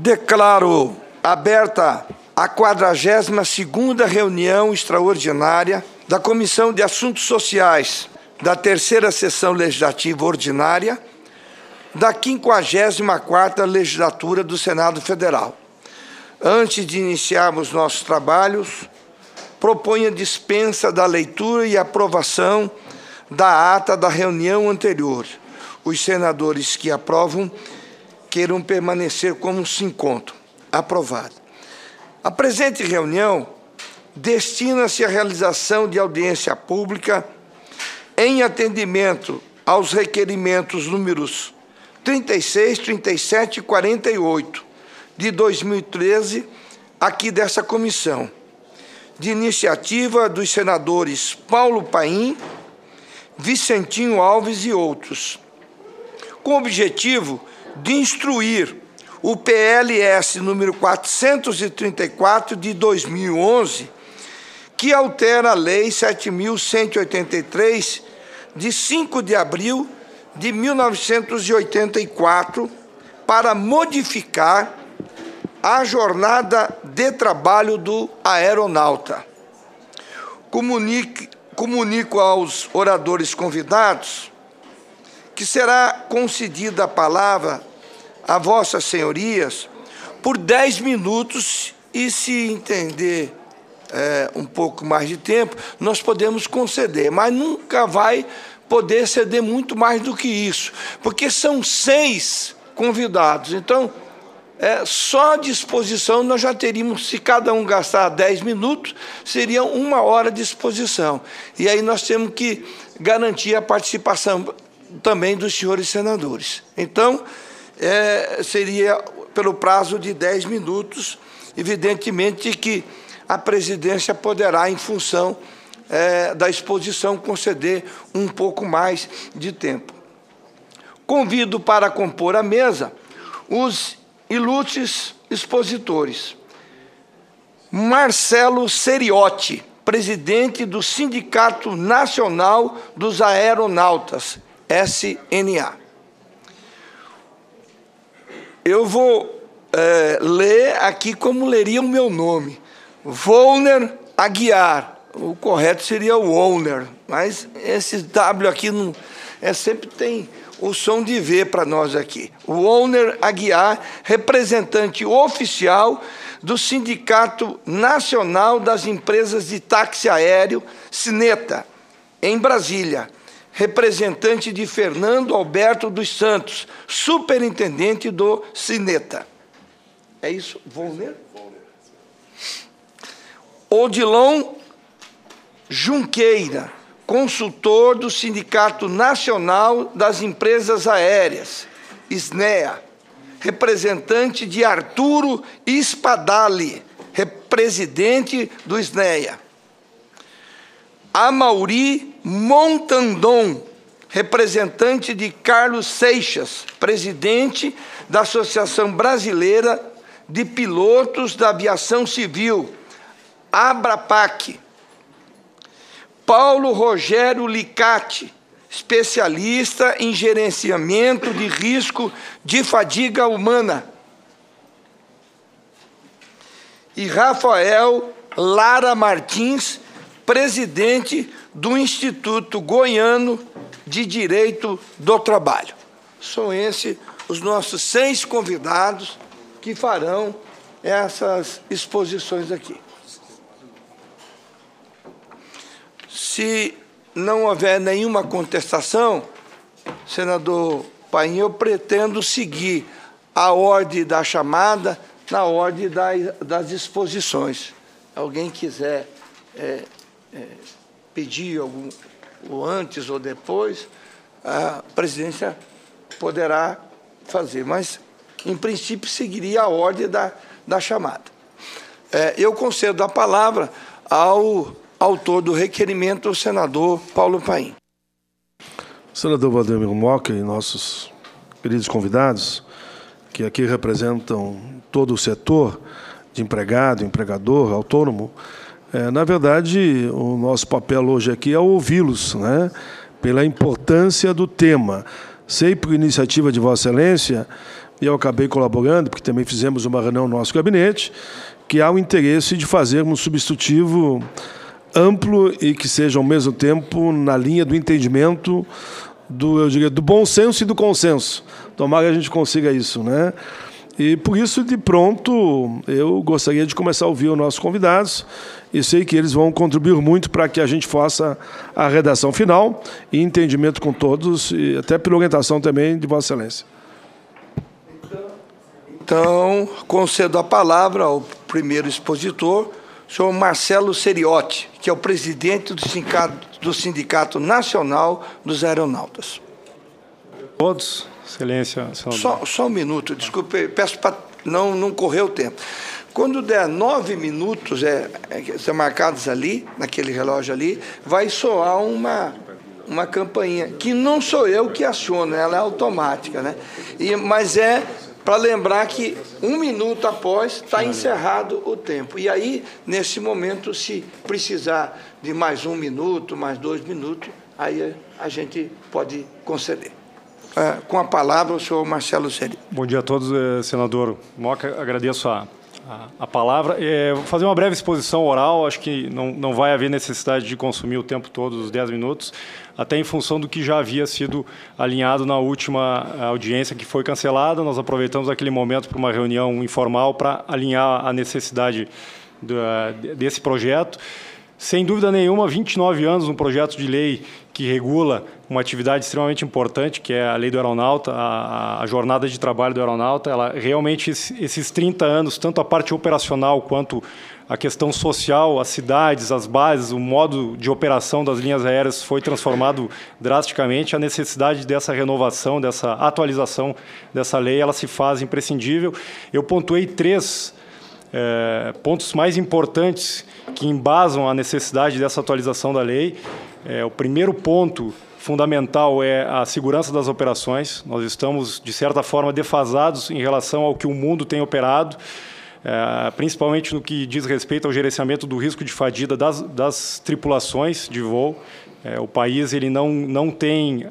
Declaro aberta a 42ª reunião extraordinária da Comissão de Assuntos Sociais da terceira sessão legislativa ordinária da 54ª legislatura do Senado Federal. Antes de iniciarmos nossos trabalhos, proponho a dispensa da leitura e aprovação da ata da reunião anterior. Os senadores que aprovam queiram permanecer como se encontram. Aprovado. A presente reunião destina-se à realização de audiência pública em atendimento aos requerimentos números 36, 37 e 48 de 2013, aqui dessa comissão, de iniciativa dos senadores Paulo Paim, Vicentinho Alves e outros, com o objetivo de instruir o PLS número 434 de 2011, que altera a Lei 7.183, de 5 de abril de 1984, para modificar a jornada de trabalho do aeronauta. Comunico aos oradores convidados que será concedida a palavra a vossas senhorias por 10 minutos e, se entender um pouco mais de tempo, nós podemos conceder, mas nunca vai poder ceder muito mais do que isso, porque são 6 convidados. Então, só à disposição nós já teríamos, se cada um gastar 10 minutos, seria 1 hora de exposição. E aí nós temos que garantir a participação também dos senhores senadores. Então, seria pelo prazo de 10 minutos, evidentemente que a presidência poderá, em função da exposição, conceder um pouco mais de tempo. Convido para compor a mesa os ilustres expositores. Marcelo Seriotti, presidente do Sindicato Nacional dos Aeronautas, SNA. Eu vou ler aqui como leria o meu nome. Volner Aguiar. O correto seria o Wolner, mas esse W aqui não, sempre tem o som de V para nós aqui. Wolner Aguiar, representante oficial do Sindicato Nacional das Empresas de Táxi Aéreo, Sineta, em Brasília. Representante de Fernando Alberto dos Santos, superintendente do Sineta. É isso, Volner? Odilon Junqueira, consultor do Sindicato Nacional das Empresas Aéreas, SNEA, representante de Arturo Spadali, presidente do SNEA. Amauri Montandon, representante de Carlos Seixas, presidente da Associação Brasileira de Pilotos da Aviação Civil, ABRAPAC. Paulo Rogério Licati, especialista em gerenciamento de risco de fadiga humana. E Rafael Lara Martins, presidente do Instituto Goiano de Direito do Trabalho. São esses os nossos 6 convidados que farão essas exposições aqui. Se não houver nenhuma contestação, senador Paim, eu pretendo seguir a ordem da chamada na ordem das exposições. Alguém quiser pedir algum, ou antes ou depois, a presidência poderá fazer, mas, em princípio, seguiria a ordem da chamada. Eu concedo a palavra ao autor do requerimento, o senador Paulo Paim. Senador Valdemir Moca e nossos queridos convidados, que aqui representam todo o setor de empregado, empregador, autônomo, na verdade, o nosso papel hoje aqui é ouvi-los, né, pela importância do tema. Sei, por iniciativa de Vossa Excelência, e eu acabei colaborando, porque também fizemos uma reunião no nosso gabinete, que há o interesse de fazer um substitutivo amplo e que seja, ao mesmo tempo, na linha do entendimento, eu diria, do bom senso e do consenso. Tomara que a gente consiga isso, né? E, por isso, de pronto, eu gostaria de começar a ouvir os nossos convidados e sei que eles vão contribuir muito para que a gente faça a redação final e entendimento com todos, e até pela orientação também de Vossa Excelência. Então, concedo a palavra ao primeiro expositor, o senhor Marcelo Seriotti, que é o presidente do Sindicato Nacional dos Aeronautas. Todos, Excelência, senador. Só um minuto, desculpe, peço para não correr o tempo. Quando der 9 minutos, são marcados ali, naquele relógio ali, vai soar uma campainha, que não sou eu que aciono, ela é automática, né? Mas é para lembrar que 1 minuto após está encerrado o tempo. E aí, nesse momento, se precisar de mais 1 minuto, mais 2 minutos, aí a gente pode conceder. Com a palavra, o senhor Marcelo Seriotti. Bom dia a todos, senador Moca. Agradeço a palavra. Vou fazer uma breve exposição oral. Acho que não vai haver necessidade de consumir o tempo todo, os 10 minutos, até em função do que já havia sido alinhado na última audiência, que foi cancelada. Nós aproveitamos aquele momento para uma reunião informal para alinhar a necessidade desse projeto. Sem dúvida nenhuma, 29 anos, um projeto de lei que regula uma atividade extremamente importante, que é a lei do aeronauta, a jornada de trabalho do aeronauta. Ela realmente, esses 30 anos, tanto a parte operacional quanto a questão social, as cidades, as bases, o modo de operação das linhas aéreas foi transformado drasticamente. A necessidade dessa renovação, dessa atualização dessa lei, ela se faz imprescindível. Eu pontuei 3 pontos mais importantes que embasam a necessidade dessa atualização da lei. O primeiro ponto fundamental é a segurança das operações. Nós estamos, de certa forma, defasados em relação ao que o mundo tem operado, principalmente no que diz respeito ao gerenciamento do risco de fadiga das tripulações de voo. O país ele não tem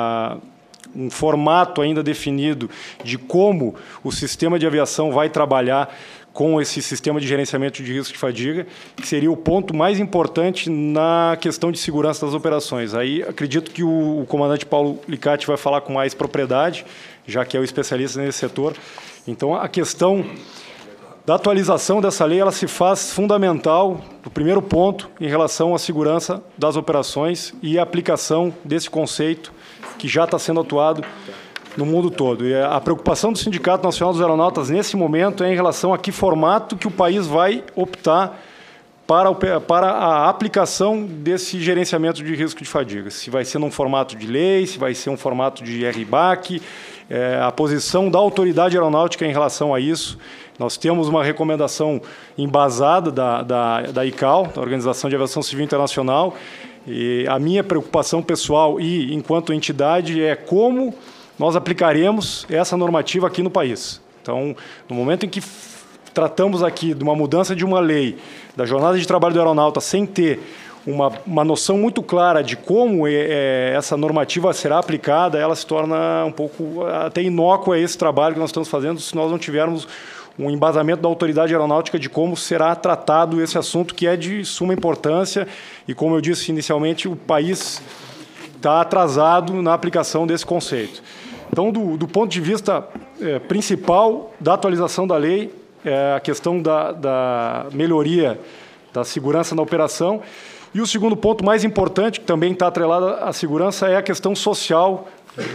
um formato ainda definido de como o sistema de aviação vai trabalhar com esse sistema de gerenciamento de risco de fadiga, que seria o ponto mais importante na questão de segurança das operações. Aí acredito que o comandante Paulo Licati vai falar com mais propriedade, já que é o especialista nesse setor. Então, a questão da atualização dessa lei, ela se faz fundamental, o primeiro ponto, em relação à segurança das operações e a aplicação desse conceito que já está sendo atuado no mundo todo. E a preocupação do Sindicato Nacional dos Aeronautas, nesse momento, é em relação a que formato que o país vai optar para a aplicação desse gerenciamento de risco de fadiga. Se vai ser num formato de lei, se vai ser um formato de RBAC, a posição da autoridade aeronáutica em relação a isso. Nós temos uma recomendação embasada da ICAO, da Organização de Aviação Civil Internacional, e a minha preocupação pessoal e, enquanto entidade, é como nós aplicaremos essa normativa aqui no país. Então, no momento em que tratamos aqui de uma mudança de uma lei, da jornada de trabalho do aeronauta, sem ter uma noção muito clara de como essa normativa será aplicada, ela se torna um pouco até inócua esse trabalho que nós estamos fazendo, se nós não tivermos um embasamento da autoridade aeronáutica de como será tratado esse assunto, que é de suma importância, e como eu disse inicialmente, o país está atrasado na aplicação desse conceito. Então, do ponto de vista principal da atualização da lei, a questão da melhoria da segurança na operação. E o segundo ponto mais importante, que também está atrelado à segurança, é a questão social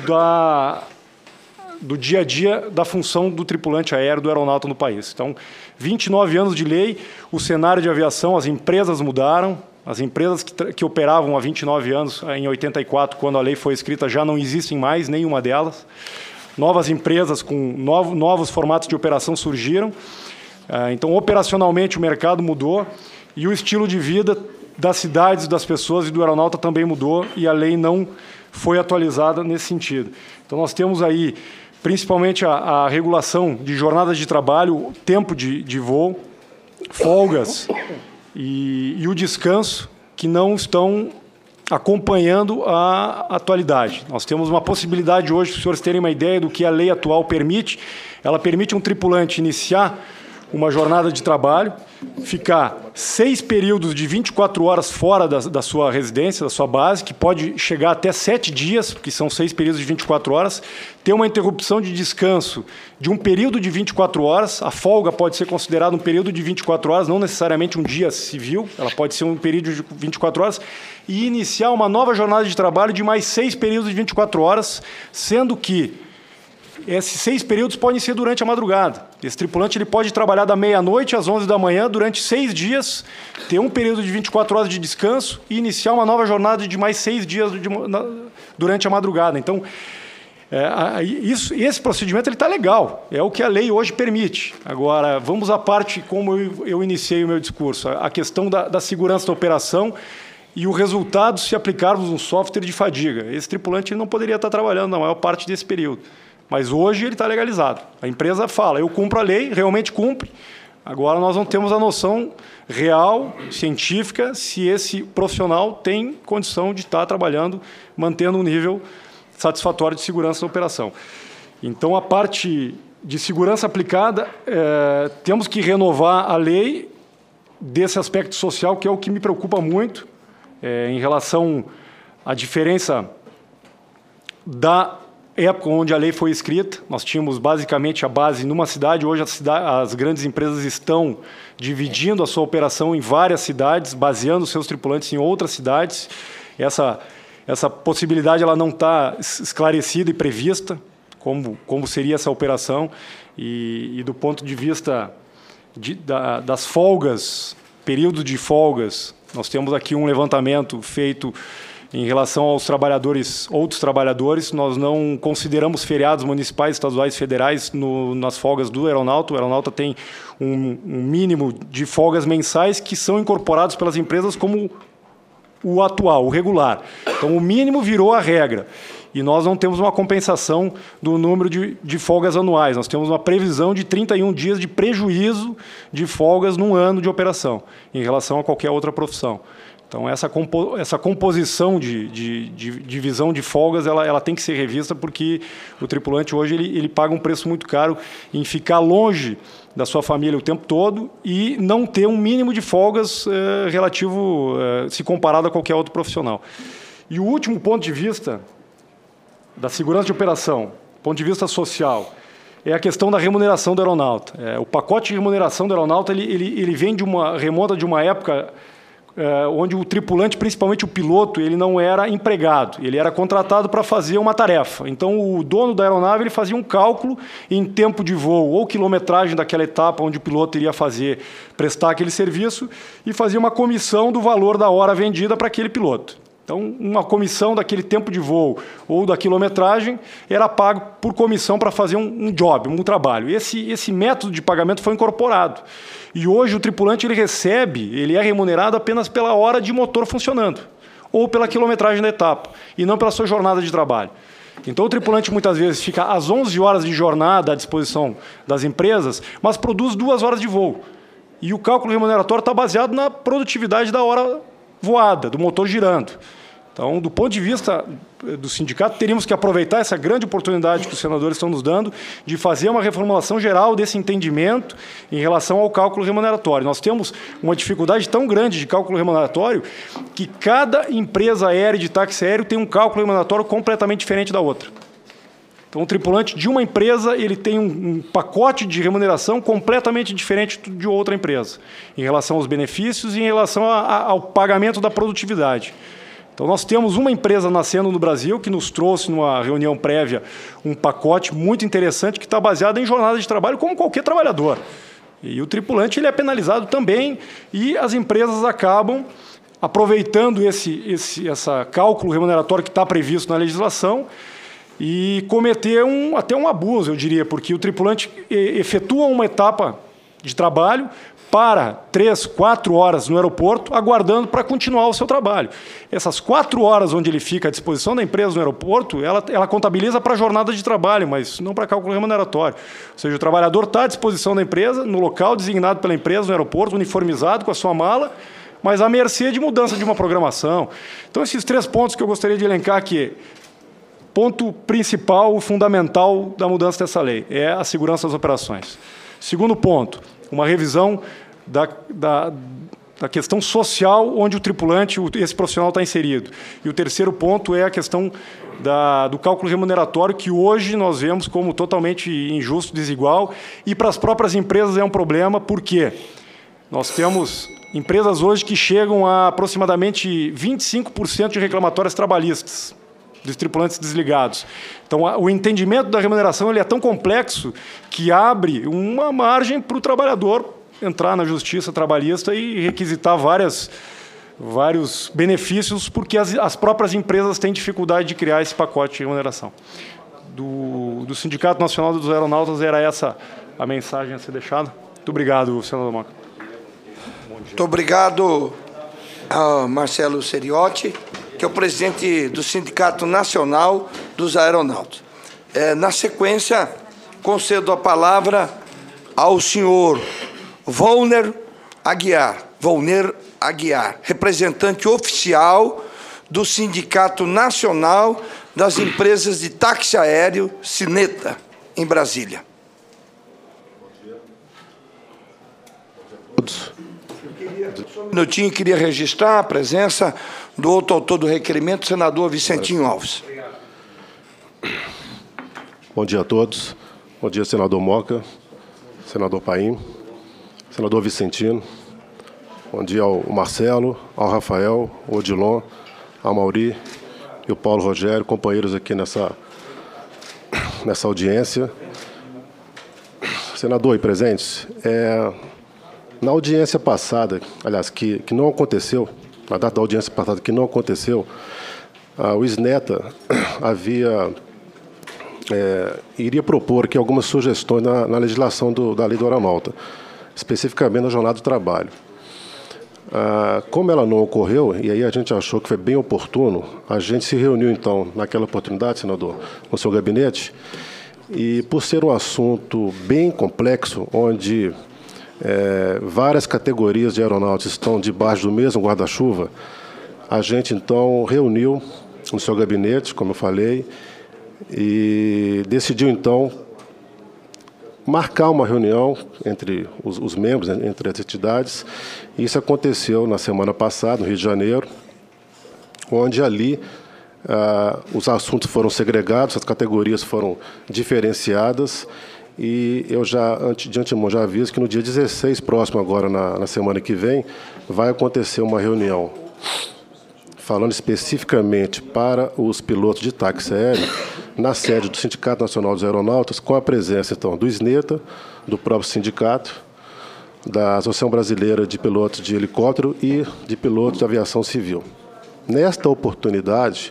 do dia a dia da função do tripulante aéreo, do aeronauta no país. Então, 29 anos de lei, o cenário de aviação, as empresas mudaram. As empresas que operavam há 29 anos, em 84, quando a lei foi escrita, já não existem mais, nenhuma delas. Novas empresas com novos formatos de operação surgiram. Então, operacionalmente, o mercado mudou e o estilo de vida das cidades, das pessoas e do aeronauta também mudou, e a lei não foi atualizada nesse sentido. Então, nós temos aí, principalmente, a regulação de jornadas de trabalho, tempo de voo, folgas e o descanso, que não estão acompanhando a atualidade. Nós temos uma possibilidade hoje, para os senhores terem uma ideia do que a lei atual permite, ela permite um tripulante iniciar uma jornada de trabalho, ficar 6 períodos de 24 horas fora da sua residência, da sua base, que pode chegar até 7 dias, porque são 6 períodos de 24 horas, ter uma interrupção de descanso de um período de 24 horas, a folga pode ser considerada um período de 24 horas, não necessariamente um dia civil, ela pode ser um período de 24 horas, e iniciar uma nova jornada de trabalho de mais 6 períodos de 24 horas, sendo que esses 6 períodos podem ser durante a madrugada. Esse tripulante ele pode trabalhar da meia-noite às 11 da manhã durante 6 dias, ter um período de 24 horas de descanso e iniciar uma nova jornada de mais 6 dias durante a madrugada. Então, esse procedimento está legal, é o que a lei hoje permite. Agora, vamos à parte como eu iniciei o meu discurso, a questão da segurança da operação e o resultado se aplicarmos um software de fadiga. Esse tripulante ele não poderia estar trabalhando na maior parte desse período. Mas hoje ele está legalizado. A empresa fala, eu cumpro a lei, realmente cumpre. Agora nós não temos a noção real, científica, se esse profissional tem condição de estar trabalhando, mantendo um nível satisfatório de segurança da operação. Então, a parte de segurança aplicada, temos que renovar a lei desse aspecto social, que é o que me preocupa muito, em relação à diferença da época onde a lei foi escrita. Nós tínhamos basicamente a base numa cidade, hoje as grandes empresas estão dividindo a sua operação em várias cidades, baseando seus tripulantes em outras cidades. Essa possibilidade ela não está esclarecida e prevista, como seria essa operação, e do ponto de vista das folgas, período de folgas, nós temos aqui um levantamento feito em relação aos trabalhadores, outros trabalhadores. Nós não consideramos feriados municipais, estaduais, federais nas folgas do aeronauta. O aeronauta tem um mínimo de folgas mensais que são incorporados pelas empresas como o atual, o regular. Então, o mínimo virou a regra. E nós não temos uma compensação do número de folgas anuais. Nós temos uma previsão de 31 dias de prejuízo de folgas num ano de operação, em relação a qualquer outra profissão. Então, essa composição de divisão de folgas ela tem que ser revista, porque o tripulante hoje ele paga um preço muito caro em ficar longe da sua família o tempo todo e não ter um mínimo de folgas relativo, se comparado a qualquer outro profissional. E o último ponto de vista da segurança de operação, ponto de vista social, é a questão da remuneração do aeronauta. O pacote de remuneração do aeronauta ele vem remonta de uma época onde o tripulante, principalmente o piloto, ele não era empregado, ele era contratado para fazer uma tarefa. Então, o dono da aeronave ele fazia um cálculo em tempo de voo ou quilometragem daquela etapa onde o piloto iria prestar aquele serviço e fazia uma comissão do valor da hora vendida para aquele piloto. Então, uma comissão daquele tempo de voo ou da quilometragem era pago por comissão para fazer um job, um trabalho. Esse método de pagamento foi incorporado. E hoje o tripulante ele é remunerado apenas pela hora de motor funcionando, ou pela quilometragem da etapa, e não pela sua jornada de trabalho. Então, o tripulante muitas vezes fica às 11 horas de jornada à disposição das empresas, mas produz 2 horas de voo. E o cálculo remuneratório está baseado na produtividade da hora voada, do motor girando. Então, do ponto de vista do sindicato, teríamos que aproveitar essa grande oportunidade que os senadores estão nos dando de fazer uma reformulação geral desse entendimento em relação ao cálculo remuneratório. Nós temos uma dificuldade tão grande de cálculo remuneratório que cada empresa aérea de táxi aéreo tem um cálculo remuneratório completamente diferente da outra. Então, o tripulante de uma empresa ele tem um pacote de remuneração completamente diferente de outra empresa, em relação aos benefícios e em relação ao pagamento da produtividade. Então, nós temos uma empresa nascendo no Brasil que nos trouxe, numa reunião prévia, um pacote muito interessante que está baseado em jornada de trabalho como qualquer trabalhador. E o tripulante ele é penalizado também e as empresas acabam aproveitando esse cálculo remuneratório que está previsto na legislação e cometer até um abuso, eu diria, porque o tripulante efetua uma etapa de trabalho, para 3, 4 horas no aeroporto, aguardando para continuar o seu trabalho. Essas 4 horas onde ele fica à disposição da empresa no aeroporto, ela contabiliza para a jornada de trabalho, mas não para cálculo remuneratório. Ou seja, o trabalhador está à disposição da empresa, no local designado pela empresa, no aeroporto, uniformizado com a sua mala, mas à mercê de mudança de uma programação. Então, esses 3 pontos que eu gostaria de elencar aqui. Ponto principal, fundamental da mudança dessa lei é a segurança das operações. Segundo ponto, uma revisão da questão social onde o tripulante, esse profissional está inserido. E o terceiro ponto é a questão do cálculo remuneratório, que hoje nós vemos como totalmente injusto, desigual, e para as próprias empresas é um problema, porque nós temos empresas hoje que chegam a aproximadamente 25% de reclamatórias trabalhistas dos tripulantes desligados. Então, o entendimento da remuneração ele é tão complexo que abre uma margem para o trabalhador entrar na justiça trabalhista e requisitar vários benefícios, porque as próprias empresas têm dificuldade de criar esse pacote de remuneração. Do Sindicato Nacional dos Aeronautas era essa a mensagem a ser deixada. Muito obrigado, senador Moca. Muito obrigado ao Marcelo Seriotti, que é o presidente do Sindicato Nacional dos Aeronautas. Na sequência, concedo a palavra ao senhor Volner Aguiar, representante oficial do Sindicato Nacional das Empresas de Táxi Aéreo, Sineta, em Brasília. Só um minutinho, queria registrar a presença do outro autor do requerimento, o senador Vicentinho Alves. Bom dia a todos. Bom dia, senador Moca, senador Paim, senador Vicentino. Bom dia ao Marcelo, ao Rafael, ao Odilon, ao Mauri e o Paulo Rogério, companheiros aqui nessa audiência. Senador e presentes, na audiência passada, aliás, que não aconteceu, na data da audiência passada que não aconteceu, o SNETA iria propor aqui algumas sugestões na legislação da lei do aeronauta, especificamente na jornada do trabalho. Como ela não ocorreu, e aí a gente achou que foi bem oportuno, a gente se reuniu, então, naquela oportunidade, senador, com o seu gabinete, e por ser um assunto bem complexo, onde várias categorias de aeronautas estão debaixo do mesmo guarda-chuva, a gente, então, reuniu no seu gabinete, como eu falei, e decidiu, então, marcar uma reunião entre os membros, entre as entidades. Isso aconteceu na semana passada, no Rio de Janeiro, onde ali os assuntos foram segregados, as categorias foram diferenciadas, e eu de antemão já aviso que no dia 16, próximo agora, na semana que vem, vai acontecer uma reunião falando especificamente para os pilotos de táxi aéreo, na sede do Sindicato Nacional dos Aeronautas, com a presença, então, do SNETA, do próprio sindicato, da Associação Brasileira de Pilotos de Helicóptero e de Pilotos de Aviação Civil. Nesta oportunidade,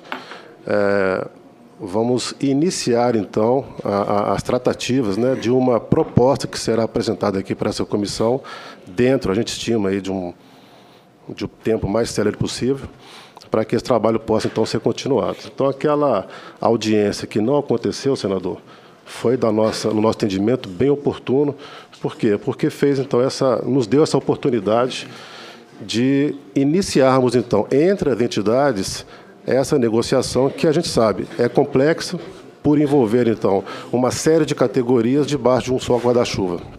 vamos iniciar, então, as tratativas, né, de uma proposta que será apresentada aqui para essa comissão, dentro, a gente estima, aí, de um tempo mais célere possível, para que esse trabalho possa, então, ser continuado. Então, aquela audiência que não aconteceu, senador, foi, no nosso entendimento, bem oportuno. Por quê? Porque nos deu essa oportunidade de iniciarmos, então, entre as entidades, essa negociação que a gente sabe é complexa por envolver, então, uma série de categorias debaixo de um só guarda-chuva.